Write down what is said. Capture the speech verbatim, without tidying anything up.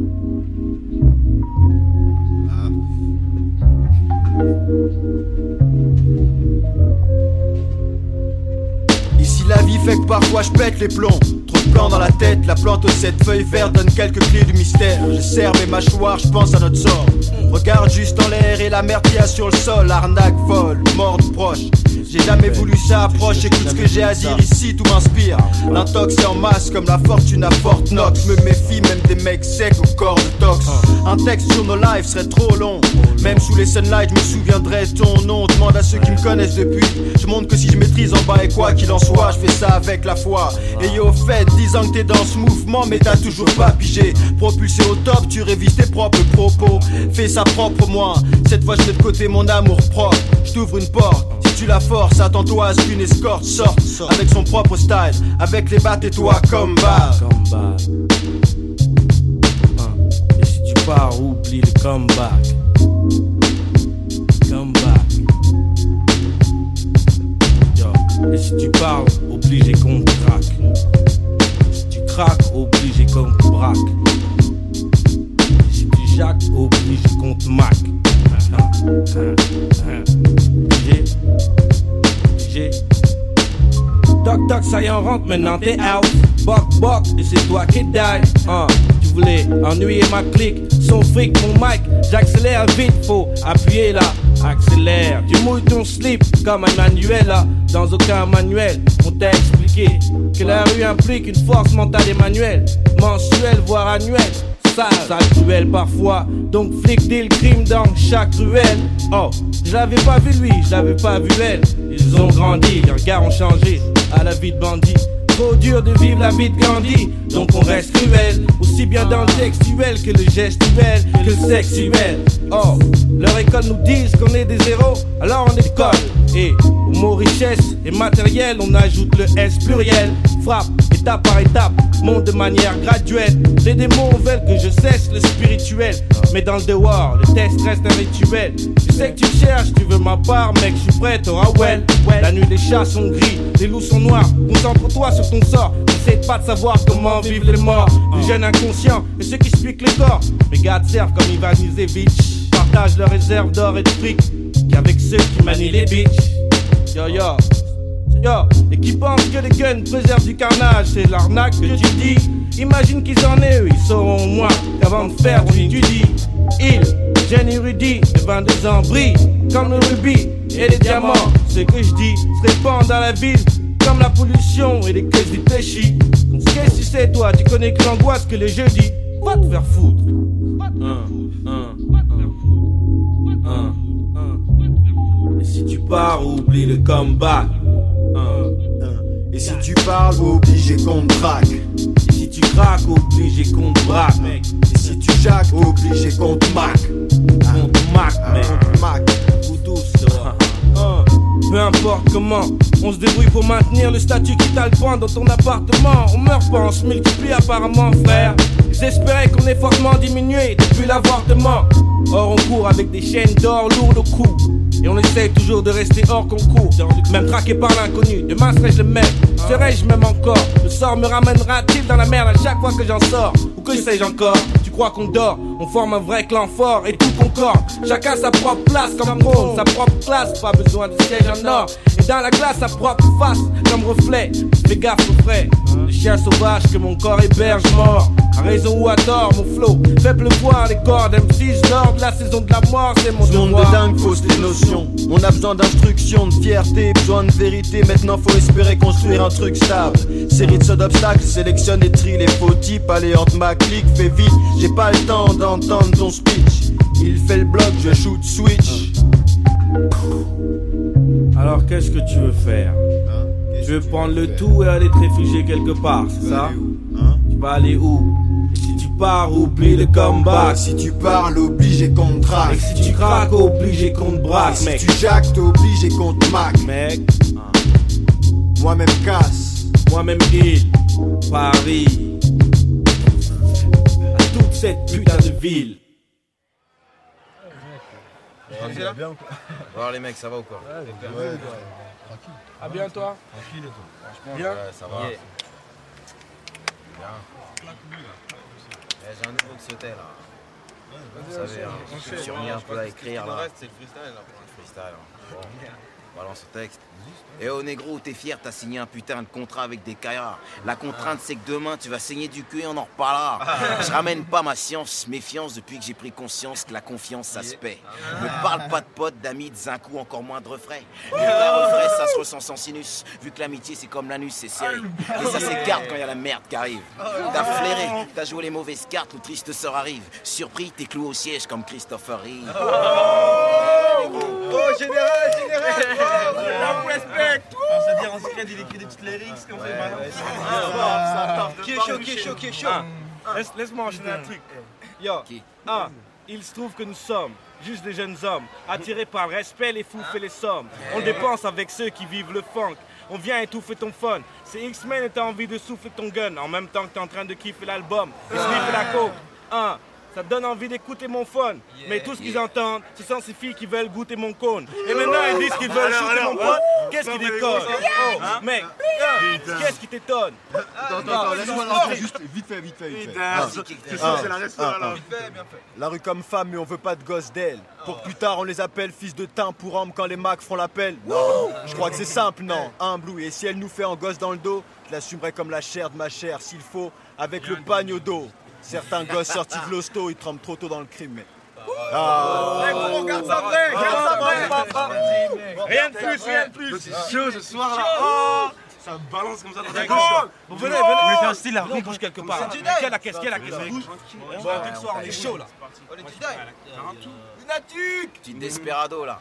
Ici la vie fait que parfois je pète les plombs. Trop de plans dans la tête, la plante aux sept feuilles vertes donne quelques clés du mystère. Je serre mes mâchoires, je pense à notre sort. Regarde juste en l'air et la merde qu'il y a sur le sol. Arnaque, vol, mort de proche. J'ai jamais voulu ça approche, écoute ce que j'ai à dire ici, tout m'inspire. L'intox est en masse comme la fortune à Fort Knox. Me méfie même des mecs secs au corps de tox. Un texte sur nos lives serait trop long. Même sous les sunlights, je me souviendrai de ton nom. Demande à ceux qui me connaissent depuis. Je montre que si je maîtrise en bas et quoi qu'il en soit, je fais ça avec la foi. Et yo, au fait, dix ans que t'es dans ce mouvement, mais t'as toujours pas pigé. Propulsé au top, tu révises tes propres propos. Fais ça propre moi. Cette fois je mets de côté mon amour propre. Je t'ouvre une porte. Tu la force, attends-toi à ce qu'une escorte sorte avec son propre style, avec les battes et toi comme bas. Et si tu pars, oublie le comeback. Comeback. Yo. Et si tu parles, obligé qu'on te craque. Si tu craques, obligé qu'on te braque. Et si tu jacques, obligé qu'on te maque. J'ai J'ai Toc toc, ça y est, on rentre, maintenant t'es out. Boc boc, et c'est toi qui die. uh, Tu voulais ennuyer ma clique. Son fric, mon mic, j'accélère vite, faut appuyer là. Accélère, tu mouilles ton slip comme un manuel là. Dans aucun manuel, on t'a expliqué que la rue implique une force mentale et manuelle, mensuelle voire annuelle. Sale, sale cruel parfois, donc flic dit le crime dans chaque ruelle. Oh, je l'avais pas vu lui, je l'avais pas vu elle. Ils ont grandi, leurs regards ont changé à la vie de bandit. Trop dur de vivre la vie de Gandhi, donc on reste cruel. Aussi bien dans le textuel que le gestuel, que le sexuel. Oh, leur école nous disent qu'on est des héros, alors on décolle. Et au mot richesse et matériel, on ajoute le S pluriel. Frappe, étape par étape, monte de manière graduelle. Les démons veulent que je cesse le spirituel, mais dans le dehors, le test reste un rituel. Je sais que tu cherches, tu veux ma part, mec, je suis prêt, t'auras well. La nuit, les chats sont gris, les loups sont noirs. Concentre-toi sur ton sort, n'essaie pas de savoir comment vivent les morts. Les jeunes inconscients et ceux qui expliquent les corps. Mes gars servent comme Ivan Izevich, partagent leurs réserves d'or et de fric qu'avec ceux qui manient les bitches. Yo yo, yo, et qui pensent que les guns préservent du carnage, c'est l'arnaque que tu dis. Imagine qu'ils en aient, eux, ils sauront au moins qu'avant de faire du étudie. Ils, jeunes érudits de vingt-deux ans, brillent comme le rubis et les diamants. Ce que je dis se répand dans la ville comme la pollution et les caisses du péchi. Qu'est-ce que tu sais toi, tu connais que l'angoisse que les jeudis. Va te faire foutre. Va te faire foutre. Va te faire foutre. Va te faire foutre. Et si tu pars, oublie le comeback. Et si tu parles, obligé qu'on te traque. Et si tu craques, obligé qu'on te braque, mec. Et si tu jacques, obligé qu'on te maque. On te maque, mec. On te maque. Ou douce, peu importe comment, on se débrouille pour maintenir le statut qui t'a le point dans ton appartement. On meurt pas, on se multiplie apparemment, frère. J'espérais qu'on ait fortement diminué depuis l'avortement. Or on court avec des chaînes d'or lourdes au cou. Et on essaie toujours de rester hors concours, même traqué par l'inconnu. Demain serai-je le même, serai-je même encore? Le sort me ramènera-t-il dans la merde à chaque fois que j'en sors? Ou que sais-je encore? Tu crois qu'on dort? On forme un vrai clan fort et tout concorde. Chacun sa propre place comme trône, sa propre classe, pas besoin de siège en or. Et dans la glace sa propre face comme reflet. Fais gaffe au frais, le chien sauvage que mon corps héberge mort. À raison ou à tort, mon flow fait pleuvoir les cordes. M six lors de la saison de la mort, c'est mon devoir. Ce monde de dingue fausse les notions. On a besoin d'instruction, de fierté, besoin de vérité. Maintenant faut espérer construire un truc stable. Série de sauts d'obstacles, sélectionne et trie les faux types. Allez entre ma clique, fais vite. J'ai pas le temps d'entendre ton speech. Il fait le bloc, je shoot switch. Alors qu'est-ce que tu veux faire? Hein? Tu veux prendre le tout et aller te réfugier quelque part, c'est ça? Hein? Tu vas aller où? Et si tu pars, oublie le comeback. Si tu parles, obligé qu'on te traque. Et si tu craques, obligé qu'on te braque, mec. Si tu jacques, t'es obligé qu'on te maque, mec. Moi-même casse, moi-même île, Paris, à toute cette putain de ville. Tranquille là? Alors les mecs, ça va ou quoi? Ouais, ouais, ouais. Tranquille. Ah bien toi? Tranquille et toi? Franchement, bien. Ouais, ça va. Yeah. Bien. J'ai un nouveau que sautait là. Vous savez, hein, je suis surmis un peu à écrire là. Le reste, c'est le freestyle là. C'est le freestyle. Hein. Bon. Balance le texte. Et oh négro, t'es fier, t'as signé un putain de contrat avec des caillards. La contrainte c'est que demain tu vas saigner du cul et on en reparlera. Je ramène pas ma science, méfiance depuis que j'ai pris conscience que la confiance ça se paie. Ne parle pas de potes, d'amis, de zinc ou encore moins de refrains. Le vrai ça se ressent sans sinus. Vu que l'amitié c'est comme l'anus, c'est serré. Et ça s'écarte quand y a la merde qui arrive. T'as flairé, t'as joué les mauvaises cartes, le triste sort arrive. Surpris, t'es cloué au siège comme Christopher Reeve. Oh, général, général! Oh, respect! On se dit en secret, il écrit des petites lyrics comme ça. Qui est chaud, qui est chaud, qui est chaud? Laisse- Laisse-moi enchaîner un truc. Yo, un, il se trouve que nous sommes juste des jeunes hommes, attirés par le respect, les fous et les sommes. On dépense avec ceux qui vivent le funk. On vient étouffer ton fun. C'est X-Men et t'as envie de souffler ton gun en même temps que t'es en train de kiffer l'album. Et sniffer la coke. Un, ça te donne envie d'écouter mon phone. Mais tout ce qu'ils entendent, ce sont ces filles qui veulent goûter mon cône. Et maintenant ils disent qu'ils veulent shooter mon pote. Qu'est-ce qui déconne? Oh, mec, qu'est-ce qui t'étonne? Attends, attends, laisse-moi l'entrer juste vite fait, vite fait, vite fait. C'est ça, c'est la restaurant là. La rue comme femme, mais on veut pas de gosses d'elle. Pour que plus tard on les appelle fils de teint pour homme quand les macs font l'appel. Non, je crois que c'est simple, non. Humble, oui. Et si elle nous fait en gosse dans le dos, je l'assumerai comme la chair de ma chair, s'il faut, avec le pagne au dos. Certains gosses sortis de l'hosto, ils trempent trop tôt dans le crime, mais... Ah. Garde ça vrai, garde ça vrai! Rien de plus, rien de plus. C'est chaud ce soir là. Oh, ça balance comme ça dans ta D'accord. gauche. Vous venez, Vous venez. voulez faire un style là? Venez, on bouge quelque part. Quelle est la caisse, quelle est la caisse? Bouge. Bon, ce soir, on est chaud là. Oh, les Jedi! Petit desperado là.